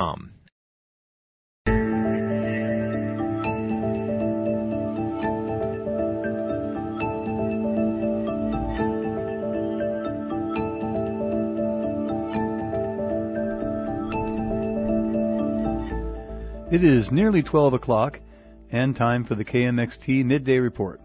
It is nearly 12 o'clock and time for the KMXT Midday Report.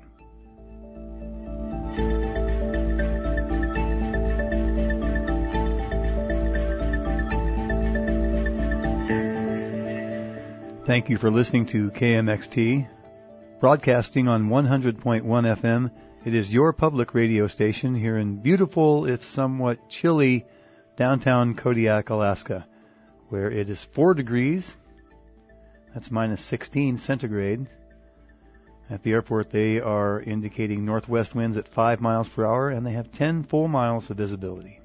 Thank you for listening to KMXT, broadcasting on 100.1 FM. It is your public radio station here in beautiful, if somewhat chilly, downtown Kodiak, Alaska, where it is 4 degrees. That's minus 16 centigrade. At the airport, they are indicating northwest winds at 5 miles per hour, and they have 10 full miles of visibility.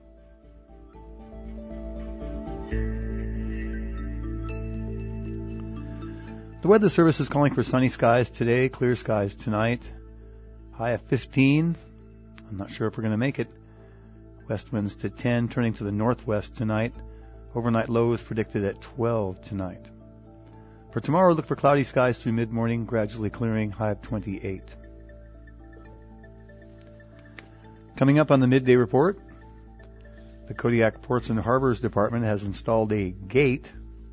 The Weather Service is calling for sunny skies today, clear skies tonight. High of 15. I'm not sure if we're going to make it. West winds to 10, turning to the northwest tonight. Overnight lows predicted at 12 tonight. For tomorrow, look for cloudy skies through mid-morning, gradually clearing, high of 28. Coming up on the Midday Report, the Kodiak Ports and Harbors Department has installed a gate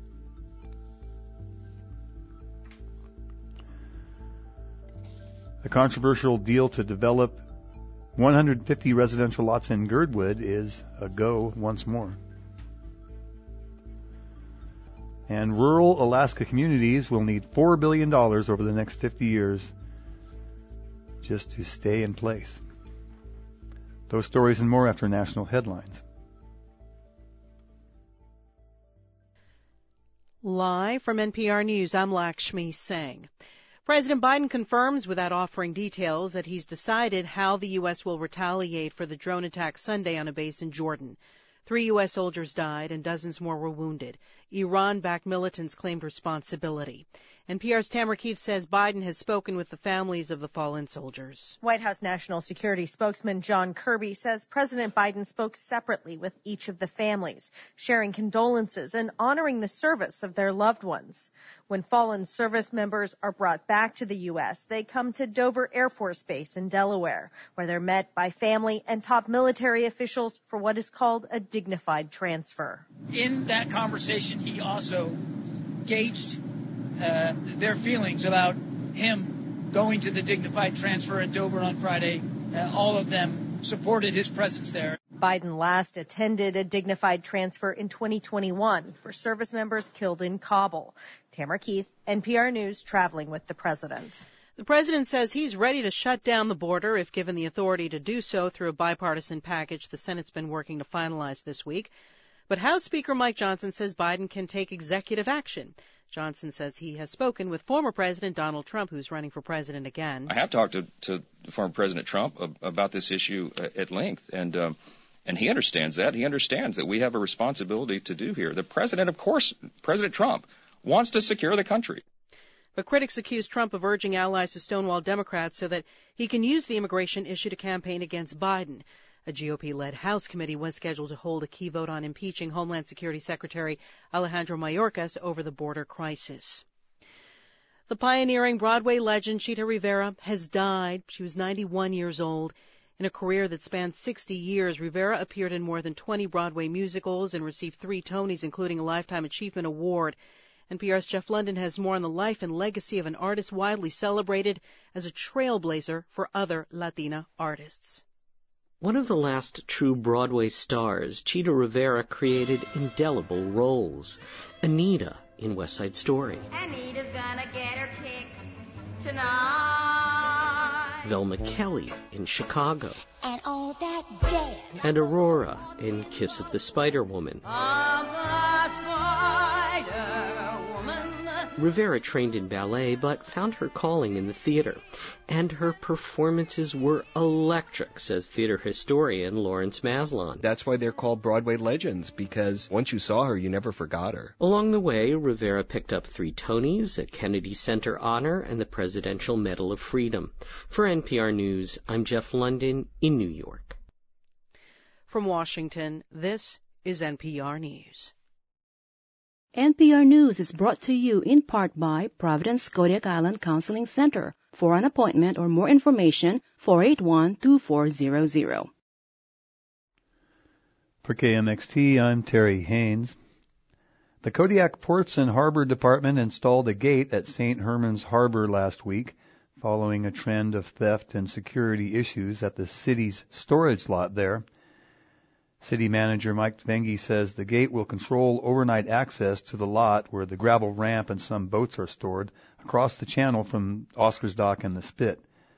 The controversial deal to develop 150 residential lots in Girdwood is a go once more. And rural Alaska communities will need $4 billion over the next 50 years just to stay in place. Those stories and more after national headlines. Live from NPR News, I'm Lakshmi Singh. President Biden confirms, without offering details, that he's decided how the U.S. will retaliate for the drone attack Sunday on a base in Jordan. 3 U.S. soldiers died and dozens more were wounded. Iran-backed militants claimed responsibility. NPR's Tamara Keefe says Biden has spoken with the families of the fallen soldiers. White House National Security spokesman John Kirby says President Biden spoke separately with each of the families, sharing condolences and honoring the service of their loved ones. When fallen service members are brought back to the U.S., they come to Dover Air Force Base in Delaware, where they're met by family and top military officials for what is called a dignified transfer. In that conversation, he also gauged their feelings about him going to the dignified transfer at Dover on Friday. All of them supported his presence there. Biden last attended a dignified transfer in 2021 for service members killed in Kabul. Tamara Keith, NPR News, traveling with the president. The president says he's ready to shut down the border if given the authority to do so through a bipartisan package the Senate's been working to finalize this week. But House Speaker Mike Johnson says Biden can take executive action. Johnson says he has spoken with former President Donald Trump, who's running for president again. I have talked to former President Trump about this issue at length, and he understands that. He understands that we have a responsibility to do here. The president, of course, President Trump, wants to secure the country. But critics accuse Trump of urging allies to stonewall Democrats so that he can use the immigration issue to campaign against Biden. A GOP-led House committee was scheduled to hold a key vote on impeaching Homeland Security Secretary Alejandro Mayorkas over the border crisis. The pioneering Broadway legend Chita Rivera has died. She was 91 years old. In a career that spanned 60 years, Rivera appeared in more than 20 Broadway musicals and received 3 Tonys, including a Lifetime Achievement Award. NPR's Jeff London has more on the life and legacy of an artist widely celebrated as a trailblazer for other Latina artists. One of the last true Broadway stars, Chita Rivera created indelible roles. Anita in West Side Story. Anita's gonna get her kicks tonight. Velma Kelly in Chicago. And all that jazz. And Aurora in Kiss of the Spider Woman. Rivera trained in ballet, but found her calling in the theater. And her performances were electric, says theater historian Lawrence Maslon. That's why they're called Broadway legends, because once you saw her, you never forgot her. Along the way, Rivera picked up 3 Tonys, a Kennedy Center Honor, and the Presidential Medal of Freedom. For NPR News, I'm Jeff London in New York. From Washington, this is NPR News. NPR News is brought to you in part by Providence Kodiak Island Counseling Center. For an appointment or more information, 481-2400. For KMXT, I'm Terry Haynes. The Kodiak Ports and Harbor Department installed a gate at St. Herman's Harbor last week, following a trend of theft and security issues at the city's storage lot there. City Manager Mike Tvengi says the gate will control overnight access to the lot where the gravel ramp and some boats are stored across the channel from Oscar's Dock and the Spit.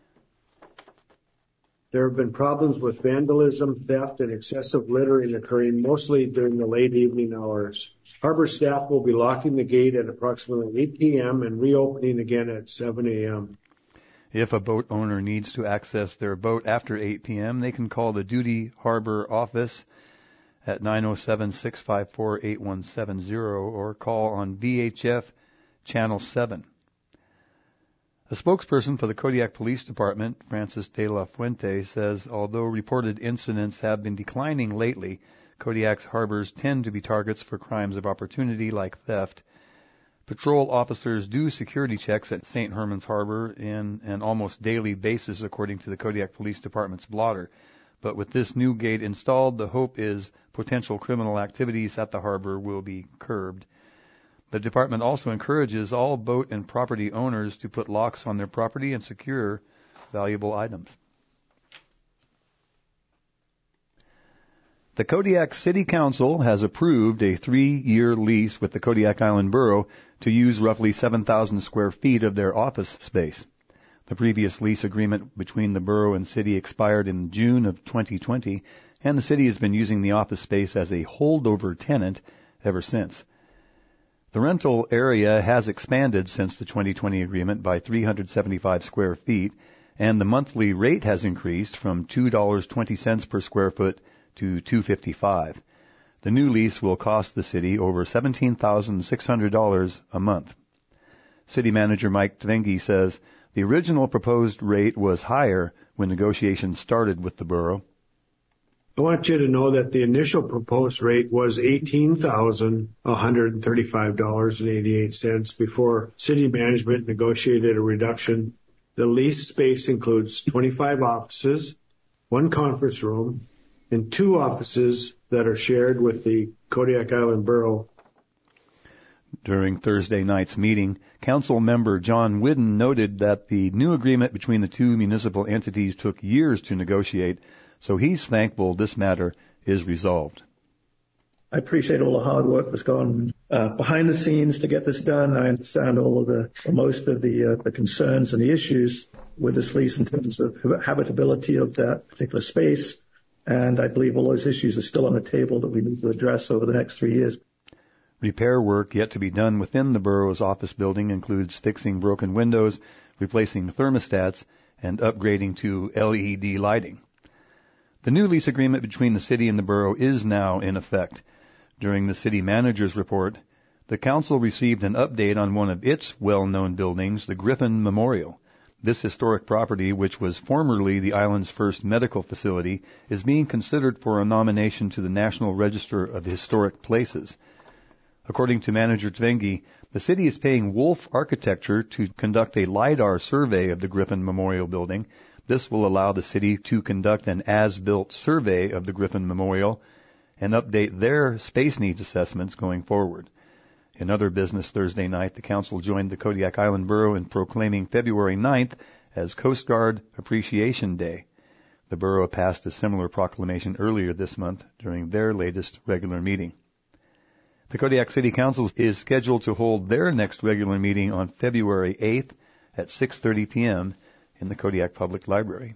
There have been problems with vandalism, theft, and excessive littering occurring mostly during the late evening hours. Harbor staff will be locking the gate at approximately 8 p.m. and reopening again at 7 a.m. If a boat owner needs to access their boat after 8 p.m., they can call the Duty Harbor office at 907-654-8170 or call on VHF Channel 7. A spokesperson for the Kodiak Police Department, Francis de la Fuente, says although reported incidents have been declining lately, Kodiak's harbors tend to be targets for crimes of opportunity like theft. Patrol officers do security checks at St. Herman's Harbor in an almost daily basis, according to the Kodiak Police Department's blotter. But with this new gate installed, the hope is potential criminal activities at the harbor will be curbed. The department also encourages all boat and property owners to put locks on their property and secure valuable items. The Kodiak City Council has approved a 3-year lease with the Kodiak Island Borough to use roughly 7,000 square feet of their office space. The previous lease agreement between the borough and city expired in June of 2020, and the city has been using the office space as a holdover tenant ever since. The rental area has expanded since the 2020 agreement by 375 square feet, and the monthly rate has increased from $2.20 per square foot to $2.55. The new lease will cost the city over $17,600 a month. City Manager Mike Tvengi says the original proposed rate was higher when negotiations started with the borough. I want you to know that the initial proposed rate was $18,135.88 before city management negotiated a reduction. The leased space includes 25 offices, 1 conference room, and 2 offices that are shared with the Kodiak Island Borough. During Thursday night's meeting, Council member John Whidden noted that the new agreement between the 2 municipal entities took years to negotiate, so he's thankful this matter is resolved. I appreciate all the hard work that's gone behind the scenes to get this done. I understand most of the concerns and the issues with this lease in terms of habitability of that particular space. And I believe all those issues are still on the table that we need to address over the next 3 years. Repair work yet to be done within the borough's office building includes fixing broken windows, replacing thermostats, and upgrading to LED lighting. The new lease agreement between the city and the borough is now in effect. During the city manager's report, the council received an update on one of its well-known buildings, the Griffin Memorial. This historic property, which was formerly the island's first medical facility, is being considered for a nomination to the National Register of Historic Places. According to Manager Tvengi, the city is paying Wolf Architecture to conduct a LiDAR survey of the Griffin Memorial building. This will allow the city to conduct an as-built survey of the Griffin Memorial and update their space needs assessments going forward. In other business Thursday night, the council joined the Kodiak Island Borough in proclaiming February 9th as Coast Guard Appreciation Day. The borough passed a similar proclamation earlier this month during their latest regular meeting. The Kodiak City Council is scheduled to hold their next regular meeting on February 8th at 6:30 p.m. in the Kodiak Public Library.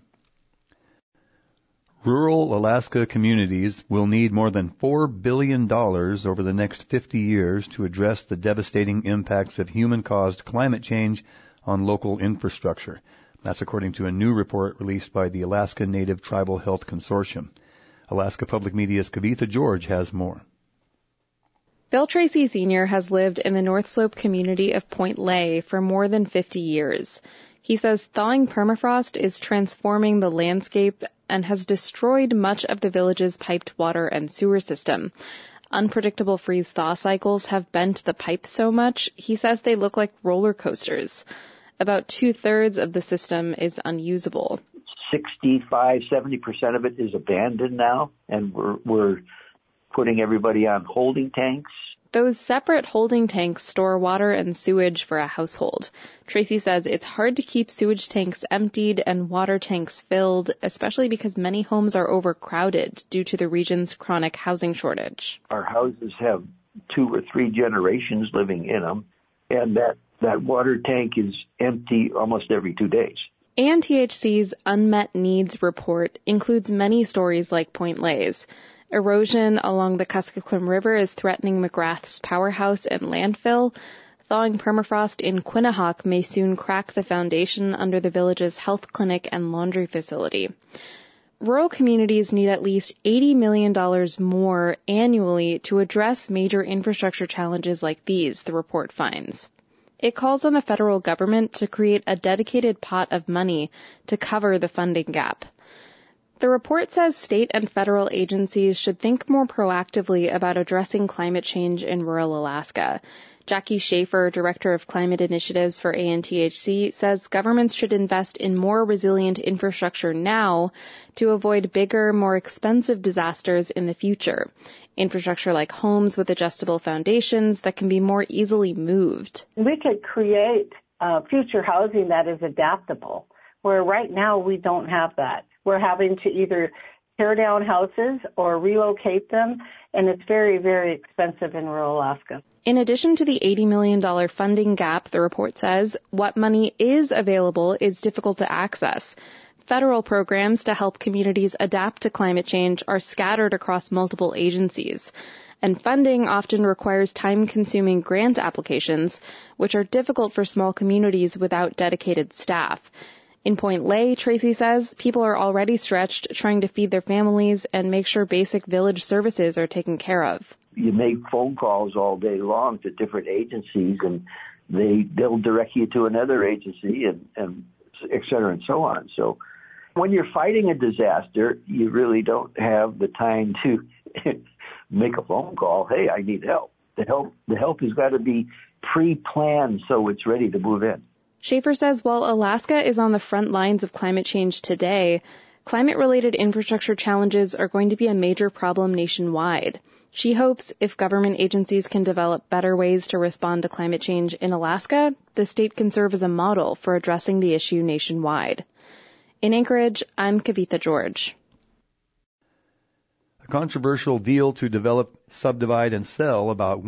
Rural Alaska communities will need more than $4 billion over the next 50 years to address the devastating impacts of human-caused climate change on local infrastructure. That's according to a new report released by the Alaska Native Tribal Health Consortium. Alaska Public Media's Kavitha George has more. Bill Tracy Sr. has lived in the North Slope community of Point Lay for more than 50 years. He says thawing permafrost is transforming the landscape and has destroyed much of the village's piped water and sewer system. Unpredictable freeze-thaw cycles have bent the pipes so much, he says they look like roller coasters. About 2/3 of the system is unusable. 65-70% of it is abandoned now, and we're putting everybody on holding tanks. Those separate holding tanks store water and sewage for a household. Tracy says it's hard to keep sewage tanks emptied and water tanks filled, especially because many homes are overcrowded due to the region's chronic housing shortage. Our houses have 2 or 3 generations living in them, and that water tank is empty almost every 2 days. ANTHC's Unmet Needs Report includes many stories like Point Ley's. Erosion along the Kuskokwim River is threatening McGrath's powerhouse and landfill. Thawing permafrost in Quinnahock may soon crack the foundation under the village's health clinic and laundry facility. Rural communities need at least $80 million more annually to address major infrastructure challenges like these, the report finds. It calls on the federal government to create a dedicated pot of money to cover the funding gap. The report says state and federal agencies should think more proactively about addressing climate change in rural Alaska. Jackie Schaefer, Director of Climate Initiatives for ANTHC, says governments should invest in more resilient infrastructure now to avoid bigger, more expensive disasters in the future. Infrastructure like homes with adjustable foundations that can be more easily moved. We could create future housing that is adaptable, where right now we don't have that. We're having to either tear down houses or relocate them, and it's very, very expensive in rural Alaska. In addition to the $80 million funding gap, the report says, what money is available is difficult to access. Federal programs to help communities adapt to climate change are scattered across multiple agencies. And funding often requires time-consuming grant applications, which are difficult for small communities without dedicated staff. In Point Ley, Tracy says, people are already stretched trying to feed their families and make sure basic village services are taken care of. You make phone calls all day long to different agencies, and they'll direct you to another agency, and et cetera, and so on. So when you're fighting a disaster, you really don't have the time to make a phone call. Hey, I need help. The help has got to be pre-planned so it's ready to move in. Schaefer says while Alaska is on the front lines of climate change today, climate-related infrastructure challenges are going to be a major problem nationwide. She hopes if government agencies can develop better ways to respond to climate change in Alaska, the state can serve as a model for addressing the issue nationwide. In Anchorage, I'm Kavitha George. A controversial deal to develop, subdivide, and sell about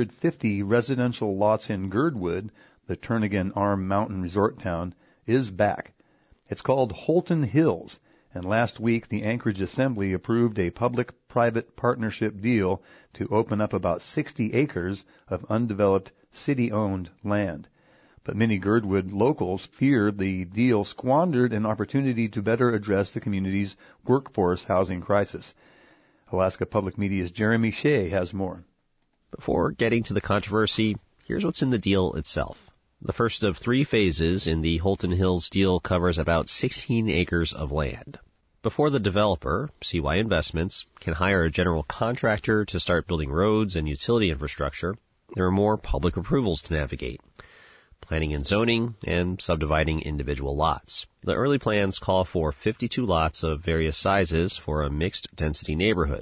150 residential lots in Girdwood, the Turnagain Arm Mountain resort town, is back. It's called Holton Hills, and last week the Anchorage Assembly approved a public-private partnership deal to open up about 60 acres of undeveloped city-owned land. But many Girdwood locals fear the deal squandered an opportunity to better address the community's workforce housing crisis. Alaska Public Media's Jeremy Shea has more. Before getting to the controversy, here's what's in the deal itself. The first of 3 phases in the Holton Hills deal covers about 16 acres of land. Before the developer, CY Investments, can hire a general contractor to start building roads and utility infrastructure, there are more public approvals to navigate. Planning and zoning, and subdividing individual lots. The early plans call for 52 lots of various sizes for a mixed-density neighborhood.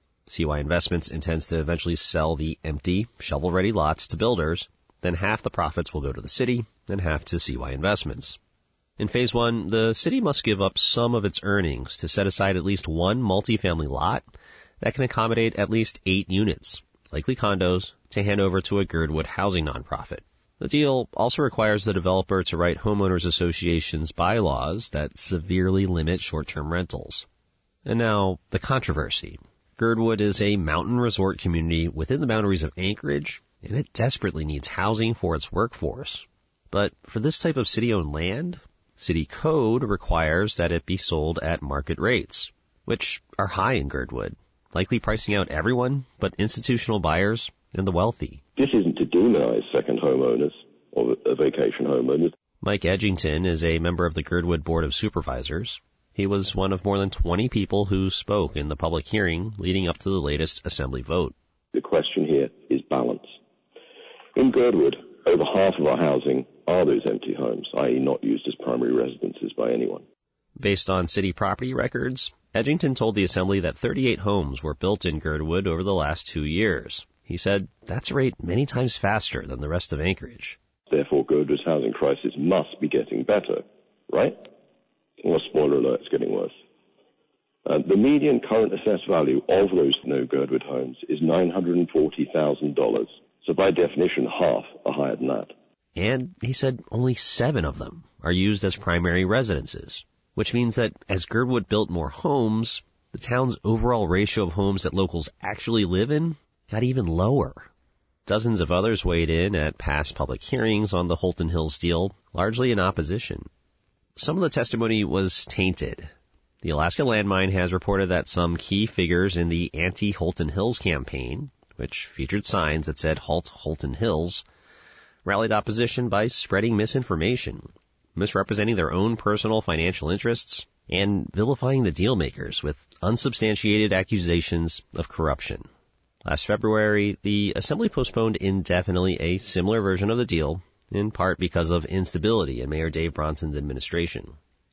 CY Investments intends to eventually sell the empty, shovel-ready lots to builders. Then half the profits will go to the city, and half to CY Investments. In Phase 1, the city must give up some of its earnings to set aside at least one multifamily lot that can accommodate at least 8 units, likely condos, to hand over to a Girdwood housing nonprofit. The deal also requires the developer to write homeowners associations bylaws that severely limit short-term rentals. And now, the controversy. Girdwood is a mountain resort community within the boundaries of Anchorage, and it desperately needs housing for its workforce. But for this type of city-owned land, city code requires that it be sold at market rates, which are high in Girdwood, likely pricing out everyone but institutional buyers and the wealthy. This isn't to demonize second homeowners or vacation homeowners. Mike Edgington is a member of the Girdwood Board of Supervisors. He was one of more than 20 people who spoke in the public hearing leading up to the latest Assembly vote. The question here is balance. In Girdwood, over half of our housing are those empty homes, i.e. not used as primary residences by anyone. Based on city property records, Edgington told the Assembly that 38 homes were built in Girdwood over the last 2 years. He said that's a rate many times faster than the rest of Anchorage. Therefore, Girdwood's housing crisis must be getting better, right? Well, spoiler alert, it's getting worse. The median current assessed value of those no Girdwood homes is $940,000. So by definition, half are higher than that. And he said only 7 of them are used as primary residences, which means that as Girdwood built more homes, the town's overall ratio of homes that locals actually live in got even lower. Dozens of others weighed in at past public hearings on the Holton Hills deal, largely in opposition. Some of the testimony was tainted. The Alaska Landmine has reported that some key figures in the anti-Holton Hills campaign, which featured signs that said "Halt Holton Hills," rallied opposition by spreading misinformation, misrepresenting their own personal financial interests, and vilifying the dealmakers with unsubstantiated accusations of corruption. Last February, the Assembly postponed indefinitely a similar version of the deal, in part because of instability in Mayor Dave Bronson's administration.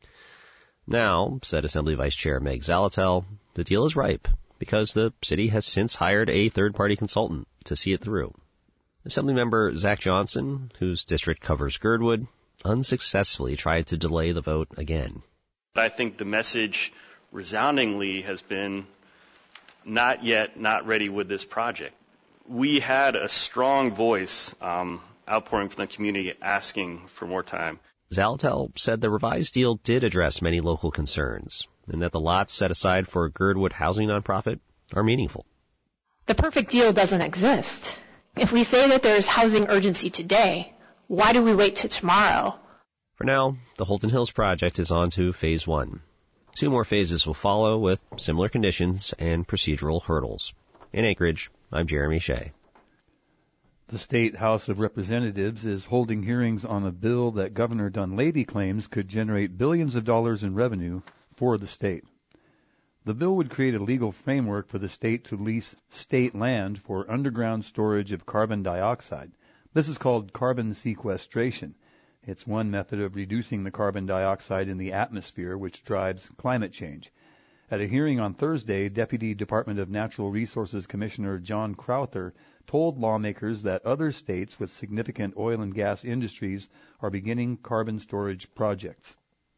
Now, said Assembly Vice Chair Meg Zaletel, the deal is ripe because the city has since hired a third-party consultant to see it through. Assemblymember Zach Johnson, whose district covers Girdwood, unsuccessfully tried to delay the vote again. I think the message resoundingly has been not yet, not ready with this project. We had a strong voice outpouring from the community asking for more time. Zaletel said the revised deal did address many local concerns, and that the lots set aside for a Girdwood housing nonprofit are meaningful. The perfect deal doesn't exist. If we say that there is housing urgency today, why do we wait till tomorrow? For now, the Holton Hills project is on to Phase 1. 2 more phases will follow with similar conditions and procedural hurdles. In Anchorage, I'm Jeremy Shea. The State House of Representatives is holding hearings on a bill that Governor Dunleavy claims could generate billions of dollars in revenue for the state. The bill would create a legal framework for the state to lease state land for underground storage of carbon dioxide. This is called carbon sequestration. It's one method of reducing the carbon dioxide in the atmosphere, which drives climate change. At a hearing on Thursday, Deputy Department of Natural Resources Commissioner John Crowther told lawmakers that other states with significant oil and gas industries are beginning carbon storage projects.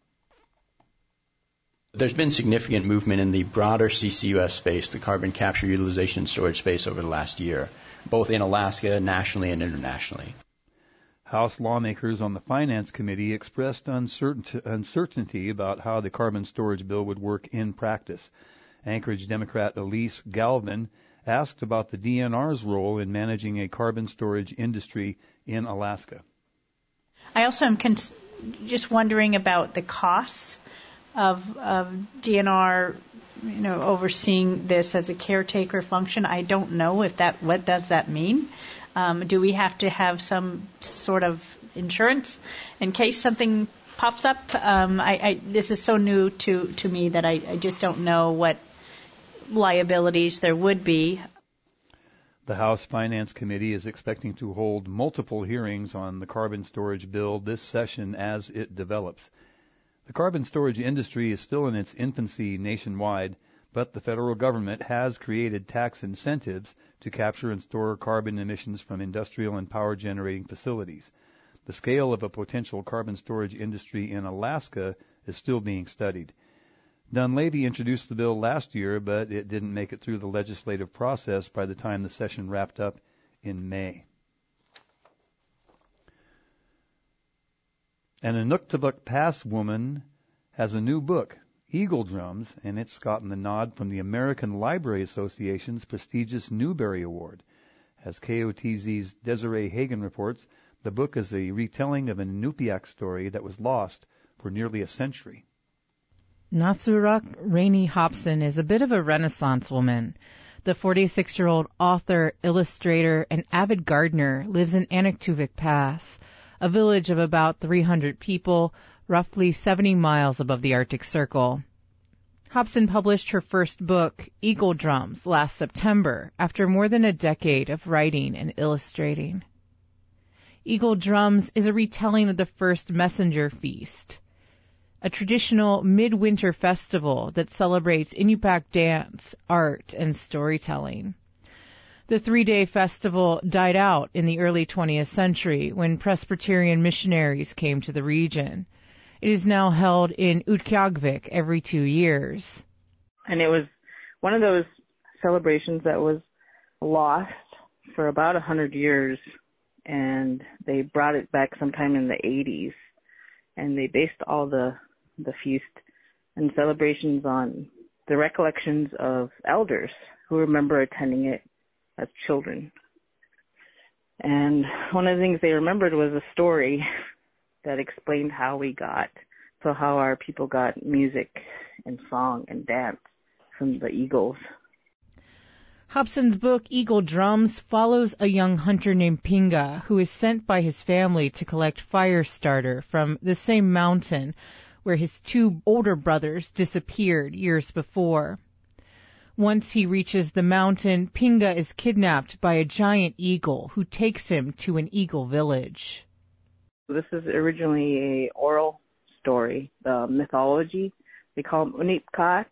There's been significant movement in the broader CCUS space, the carbon capture, utilization, and storage space over the last year, both in Alaska, nationally, and internationally. House lawmakers on the Finance Committee expressed uncertainty about how the carbon storage bill would work in practice. Anchorage Democrat Elise Galvin asked about the DNR's role in managing a carbon storage industry in Alaska. I also am just wondering about the costs of DNR, overseeing this as a caretaker function. I don't know what does that mean. Do we have to have some sort of insurance in case something pops up? This is so new to me that I just don't know what liabilities there would be. The House Finance Committee is expecting to hold multiple hearings on the carbon storage bill this session as it develops. The carbon storage industry is still in its infancy nationwide, but the federal government has created tax incentives to capture and store carbon emissions from industrial and power generating facilities. The scale of a potential carbon storage industry in Alaska is still being studied. Dunleavy introduced the bill last year, but it didn't make it through the legislative process by the time the session wrapped up in May. An Inuktitut Pass woman has a new book, Eagle Drums, and it's gotten the nod from the American Library Association's prestigious Newbery Award. As KOTZ's Desiree Hagen reports, the book is a retelling of an Inupiaq story that was lost for nearly a century. Nasurak Rainey Hobson is a bit of a Renaissance woman. The 46-year-old author, illustrator, and avid gardener lives in Inuktitut Pass, a village of about 300 people, roughly 70 miles above the Arctic Circle. Hobson published her first book, Eagle Drums, last September, after more than a decade of writing and illustrating. Eagle Drums is a retelling of the first Messenger Feast, a traditional midwinter festival that celebrates Inupiaq dance, art, and storytelling. The 3-day festival died out in the early 20th century when Presbyterian missionaries came to the region. It is now held in Utqiagvik every 2 years. And it was one of those celebrations that was lost for about 100 years, and they brought it back sometime in the 80s, and they based all the feast and celebrations on the recollections of elders who remember attending it as children. And one of the things they remembered was a story that explained how our people got music and song and dance from the eagles. Hobson's book, Eagle Drums, follows a young hunter named Pinga who is sent by his family to collect fire starter from the same mountain where his 2 older brothers disappeared years before. Once he reaches the mountain, Pinga is kidnapped by a giant eagle who takes him to an eagle village. This is originally a oral story, the mythology. They call them Unipkat.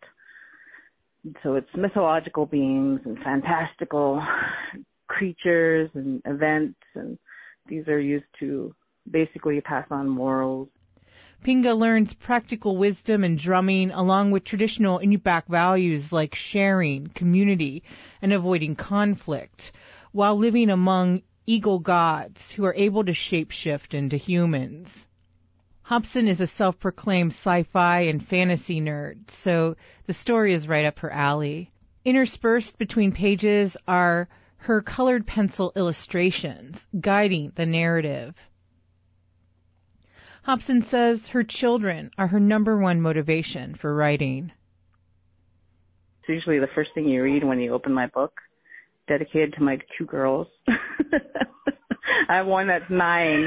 So it's mythological beings and fantastical creatures and events, and these are used to basically pass on morals. Pinga learns practical wisdom and drumming along with traditional Inupiaq values like sharing, community, and avoiding conflict, while living among eagle gods who are able to shapeshift into humans. Hobson is a self-proclaimed sci-fi and fantasy nerd, so the story is right up her alley. Interspersed between pages are her colored pencil illustrations guiding the narrative. Hobson says her children are her number one motivation for writing. It's usually the first thing you read when you open my book, dedicated to my 2 girls. I have one that's 9.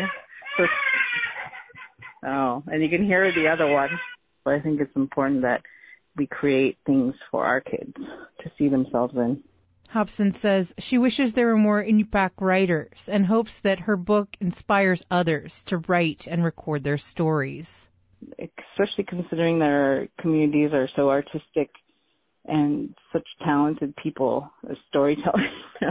And you can hear the other one. But I think it's important that we create things for our kids to see themselves in. Hobson says she wishes there were more Inupiaq writers and hopes that her book inspires others to write and record their stories. Especially considering that our communities are so artistic and such talented people as storytellers.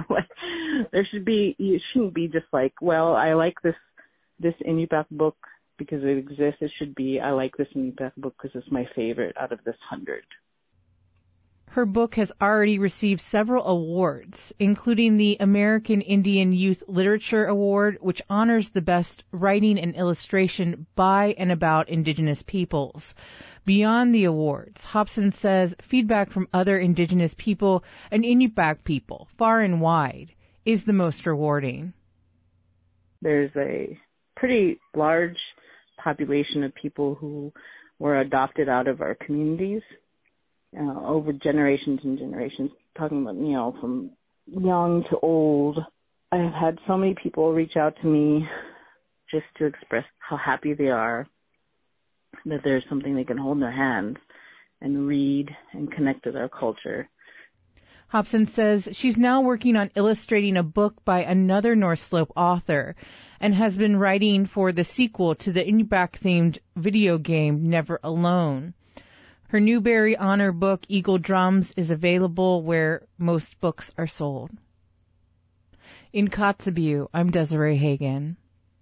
You shouldn't be just like, well, I like this Inupiaq book because it exists. It should be, I like this Inupiaq book because it's my favorite out of this 100. Her book has already received several awards, including the American Indian Youth Literature Award, which honors the best writing and illustration by and about Indigenous peoples. Beyond the awards, Hobson says feedback from other Indigenous people and Inupiaq people, far and wide, is the most rewarding. There's a pretty large population of people who were adopted out of our communities. Over generations and generations, talking about, from young to old. I've had so many people reach out to me just to express how happy they are that there's something they can hold in their hands and read and connect with our culture. Hobson says she's now working on illustrating a book by another North Slope author and has been writing for the sequel to the Inupiaq-themed video game Never Alone. Her Newbery Honor book, Eagle Drums, is available where most books are sold. In Kotzebue, I'm Desiree Hagen.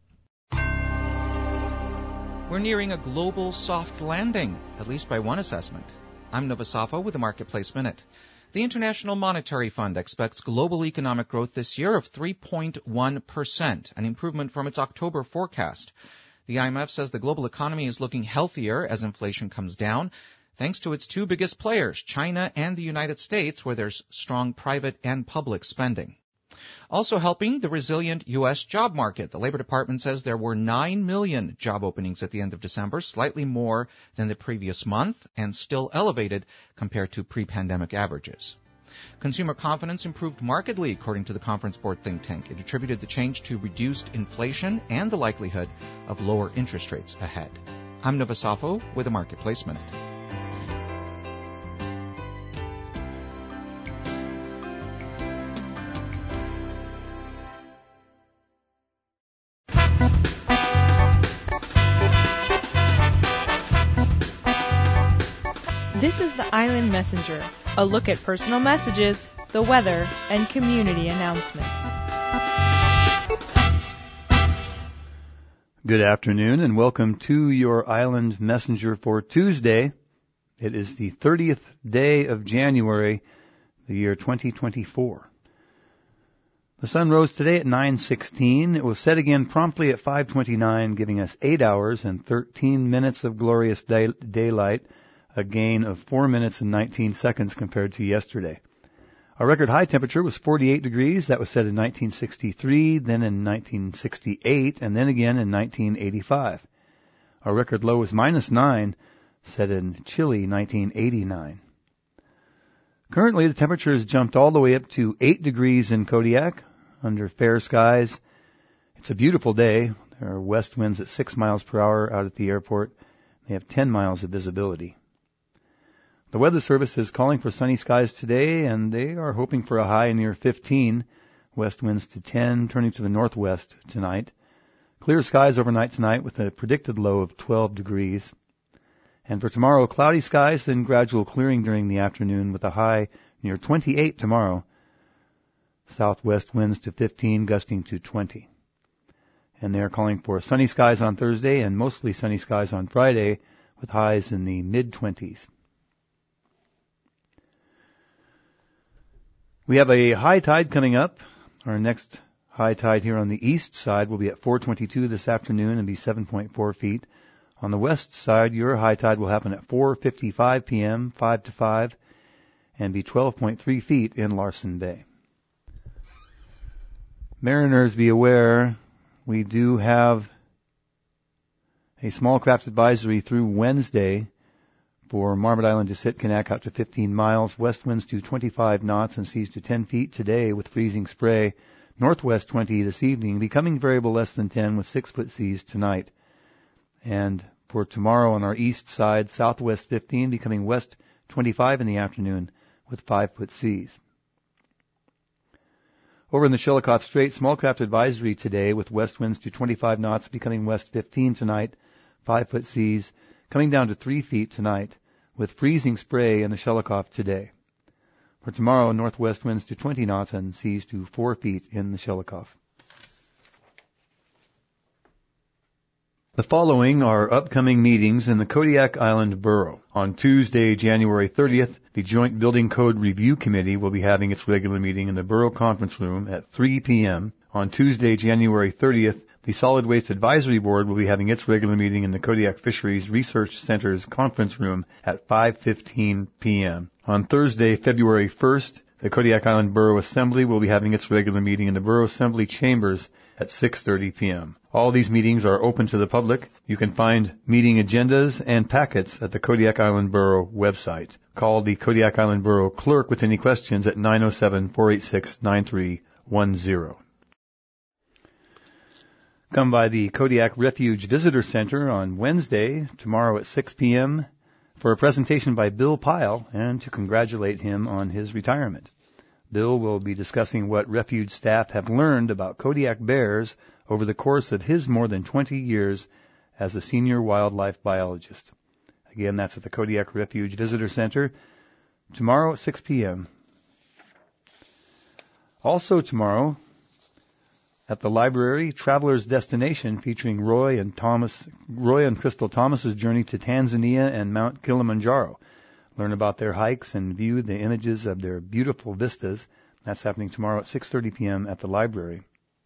We're nearing a global soft landing, at least by one assessment. I'm Nova Safo with the Marketplace Minute. The International Monetary Fund expects global economic growth this year of 3.1%, an improvement from its October forecast. The IMF says the global economy is looking healthier as inflation comes down, thanks to its 2 biggest players, China and the United States, where there's strong private and public spending. Also helping, the resilient U.S. job market. The Labor Department says there were 9 million job openings at the end of December, slightly more than the previous month, and still elevated compared to pre-pandemic averages. Consumer confidence improved markedly, according to the Conference Board think tank. It attributed the change to reduced inflation and the likelihood of lower interest rates ahead. I'm Nova Safo with the Marketplace Minute. This is the Island Messenger, a look at personal messages, the weather, and community announcements. Good afternoon and welcome to your Island Messenger for Tuesday. It is the 30th day of January, the year 2024. The sun rose today at 9:16. It was set again promptly at 5:29, giving us 8 hours and 13 minutes of glorious daylight, a gain of 4 minutes and 19 seconds compared to yesterday. Our record high temperature was 48 degrees. That was set in 1963, then in 1968, and then again in 1985. Our record low was -9, set in chilly 1989. Currently, the temperature has jumped all the way up to 8 degrees in Kodiak, under fair skies. It's a beautiful day. There are west winds at 6 miles per hour out at the airport. They have 10 miles of visibility. The Weather Service is calling for sunny skies today, and they are hoping for a high near 15, west winds to 10, turning to the northwest tonight. Clear skies overnight tonight with a predicted low of 12 degrees. And for tomorrow, cloudy skies, then gradual clearing during the afternoon with a high near 28 tomorrow. Southwest winds to 15, gusting to 20. And they are calling for sunny skies on Thursday and mostly sunny skies on Friday with highs in the mid-20s. We have a high tide coming up. Our next high tide here on the east side will be at 4:22 this afternoon and be 7.4 feet. On the west side, your high tide will happen at 4:55 p.m., 5 to 5, and be 12.3 feet in Larsen Bay. Mariners, be aware, we do have a small craft advisory through Wednesday for Marmot Island to Sitkinak out to 15 miles, west winds to 25 knots and seas to 10 feet today with freezing spray, northwest 20 this evening, becoming variable less than 10 with 6-foot seas tonight. And for tomorrow on our east side, southwest 15, becoming west 25 in the afternoon with 5-foot seas. Over in the Shelikof Strait, small craft advisory today with west winds to 25 knots, becoming west 15 tonight, 5-foot seas, coming down to 3 feet tonight, with freezing spray in the Shelikof today. For tomorrow, northwest winds to 20 knots and seas to 4 feet in the Shelikof. The following are upcoming meetings in the Kodiak Island Borough. On Tuesday, January 30th, the Joint Building Code Review Committee will be having its regular meeting in the Borough Conference Room at 3 p.m. On Tuesday, January 30th, the Solid Waste Advisory Board will be having its regular meeting in the Kodiak Fisheries Research Center's conference room at 5:15 p.m. On Thursday, February 1st, the Kodiak Island Borough Assembly will be having its regular meeting in the Borough Assembly Chambers at 6:30 p.m. All these meetings are open to the public. You can find meeting agendas and packets at the Kodiak Island Borough website. Call the Kodiak Island Borough Clerk with any questions at 907-486-9310. Come by the Kodiak Refuge Visitor Center on Wednesday, tomorrow at 6 p.m., for a presentation by Bill Pyle and to congratulate him on his retirement. Bill will be discussing what refuge staff have learned about Kodiak bears over the course of his more than 20 years as a senior wildlife biologist. Again, that's at the Kodiak Refuge Visitor Center, tomorrow at 6 p.m. Also tomorrow, at the library, Traveler's Destination, featuring Roy and Crystal Thomas's journey to Tanzania and Mount Kilimanjaro. Learn about their hikes and view the images of their beautiful vistas. That's happening tomorrow at 6:30 p.m. at the library.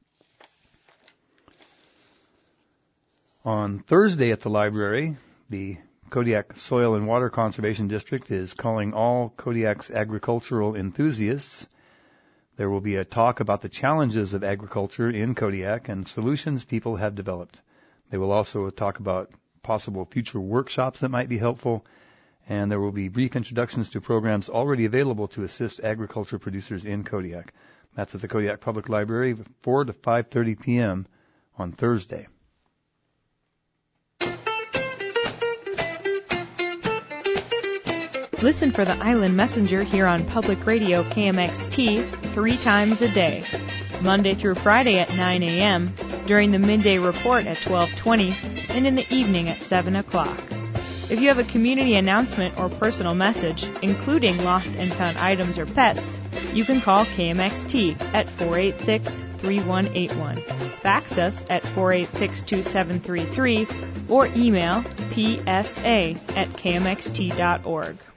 On Thursday at the library, the Kodiak Soil and Water Conservation District is calling all Kodiak's agricultural enthusiasts. There will be a talk about the challenges of agriculture in Kodiak and solutions people have developed. They will also talk about possible future workshops that might be helpful, and there will be brief introductions to programs already available to assist agriculture producers in Kodiak. That's at the Kodiak Public Library, 4 to 5:30 p.m. on Thursday. Listen for the Island Messenger here on Public Radio KMXT 3 times a day, Monday through Friday at 9 a.m., during the midday report at 12:20, and in the evening at 7 o'clock. If you have a community announcement or personal message, including lost and found items or pets, you can call KMXT at 486-3181, fax us at 486-2733, or email psa@kmxt.org.